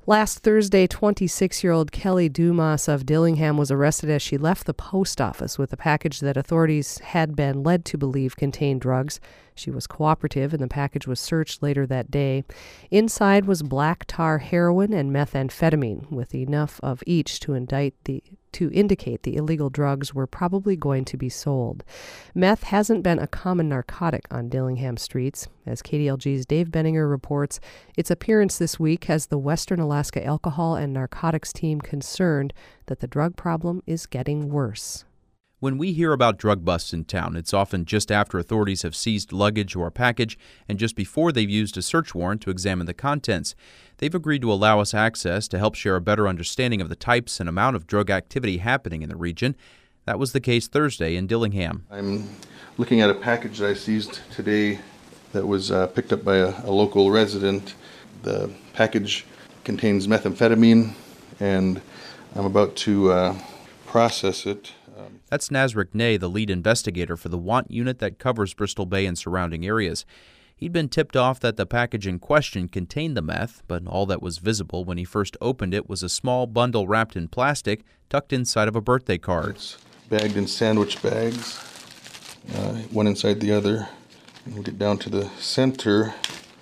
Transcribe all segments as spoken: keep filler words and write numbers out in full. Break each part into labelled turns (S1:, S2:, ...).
S1: Last Thursday, twenty-six-year-old Kelly Dumas of Dillingham was arrested as she left the post office with a package that authorities had been led to believe contained drugs. She was cooperative, and the package was searched later that day. Inside was black tar heroin and methamphetamine, with enough of each to indict the to indicate the illegal drugs were probably going to be sold. Meth hasn't been a common narcotic on Dillingham streets. As K D L G's Dave Benninger reports, its appearance this week has the Western Alaska Alcohol and Narcotics team concerned that the drug problem is getting worse.
S2: When we hear about drug busts in town, it's often just after authorities have seized luggage or a package and just before they've used a search warrant to examine the contents. They've agreed to allow us access to help share a better understanding of the types and amount of drug activity happening in the region. That was the case Thursday in Dillingham.
S3: I'm looking at a package that I seized today that was uh, picked up by a, a local resident. The package contains methamphetamine, and I'm about to uh, process it. Um,
S2: That's Nazrick Ney, the lead investigator for the WANT unit that covers Bristol Bay and surrounding areas. He'd been tipped off that the package in question contained the meth, but all that was visible when he first opened it was a small bundle wrapped in plastic tucked inside of a birthday card.
S3: It's bagged in sandwich bags, uh, one inside the other. And we'll get down to the center,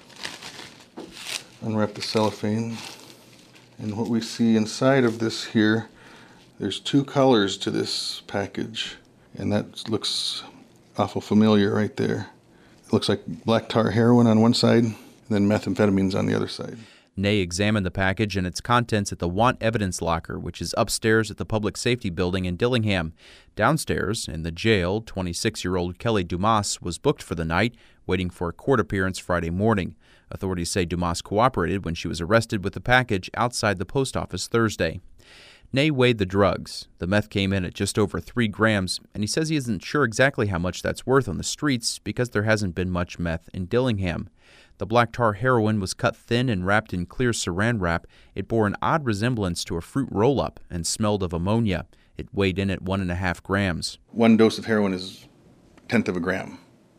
S3: unwrap the cellophane, and what we see inside of this here, there's two colors to this package, and that looks awful familiar right there. It looks like black tar heroin on one side, and then methamphetamines on the other side.
S2: Ney examined the package and its contents at the WANT evidence locker, which is upstairs at the Public Safety Building in Dillingham. Downstairs, in the jail, twenty-six-year-old Kelly Dumas was booked for the night, waiting for a court appearance Friday morning. Authorities say Dumas cooperated when she was arrested with the package outside the post office Thursday. Ney weighed the drugs. The meth came in at just over three grams, and he says he isn't sure exactly how much that's worth on the streets because there hasn't been much meth in Dillingham. The black tar heroin was cut thin and wrapped in clear saran wrap. It bore an odd resemblance to a fruit roll-up and smelled of ammonia. It weighed in at one and a half grams.
S3: One dose of heroin is a tenth of a gram.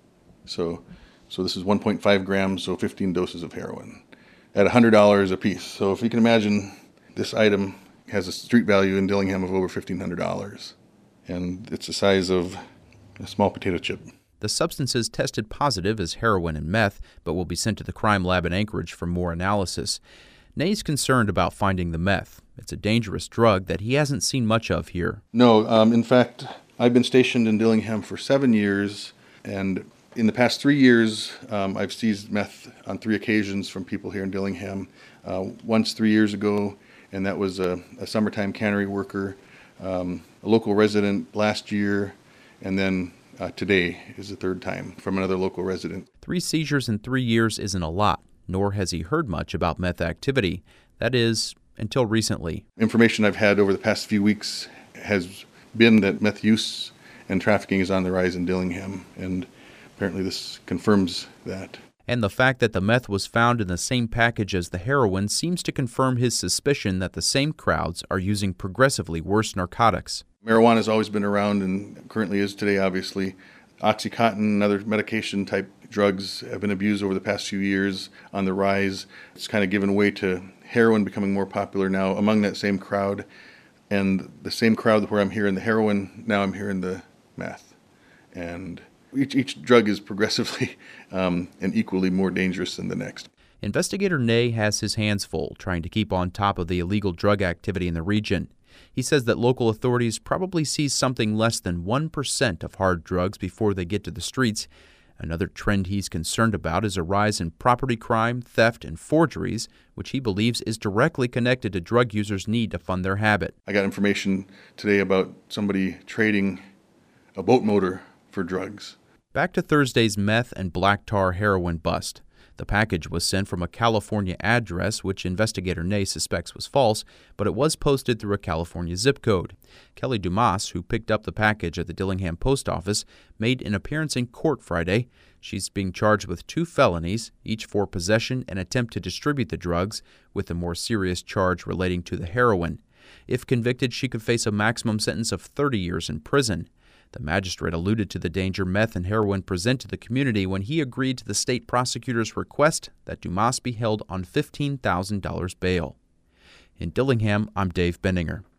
S3: So, so this is one point five grams, so fifteen doses of heroin at one hundred dollars a piece. So if you can imagine, this item has a street value in Dillingham of over fifteen hundred dollars, and it's the size of a small potato chip.
S2: The substances tested positive as heroin and meth, but will be sent to the crime lab in Anchorage for more analysis. Ney's concerned about finding the meth. It's a dangerous drug that he hasn't seen much of here.
S3: No, um, in fact, I've been stationed in Dillingham for seven years, and in the past three years, um, I've seized meth on three occasions from people here in Dillingham. Uh, once three years ago, and that was a, a summertime cannery worker, um, a local resident last year, and then uh, today is the third time from another local resident.
S2: Three seizures in three years isn't a lot, nor has he heard much about meth activity. That is, until recently.
S3: Information I've had over the past few weeks has been that meth use and trafficking is on the rise in Dillingham, and apparently this confirms that.
S2: And the fact that the meth was found in the same package as the heroin seems to confirm his suspicion that the same crowds are using progressively worse narcotics.
S3: Marijuana has always been around and currently is today, obviously. Oxycontin and other medication-type drugs have been abused over the past few years, on the rise. It's kind of given way to heroin becoming more popular now among that same crowd. And the same crowd where I'm hearing the heroin, now I'm hearing the meth. And Each, each drug is progressively um, and equally more dangerous than the next.
S2: Investigator Ney has his hands full trying to keep on top of the illegal drug activity in the region. He says that local authorities probably see something less than one percent of hard drugs before they get to the streets. Another trend he's concerned about is a rise in property crime, theft, and forgeries, which he believes is directly connected to drug users' need to fund their habit.
S3: I got information today about somebody trading a boat motor for drugs.
S2: Back to Thursday's meth and black tar heroin bust. The package was sent from a California address, which investigator Ney suspects was false, but it was posted through a California zip code. Kelly Dumas, who picked up the package at the Dillingham post office, made an appearance in court Friday. She's being charged with two felonies, each for possession and attempt to distribute the drugs, with a more serious charge relating to the heroin. If convicted, she could face a maximum sentence of thirty years in prison. The magistrate alluded to the danger meth and heroin present to the community when he agreed to the state prosecutor's request that Dumas be held on fifteen thousand dollars bail. In Dillingham, I'm Dave Bendinger.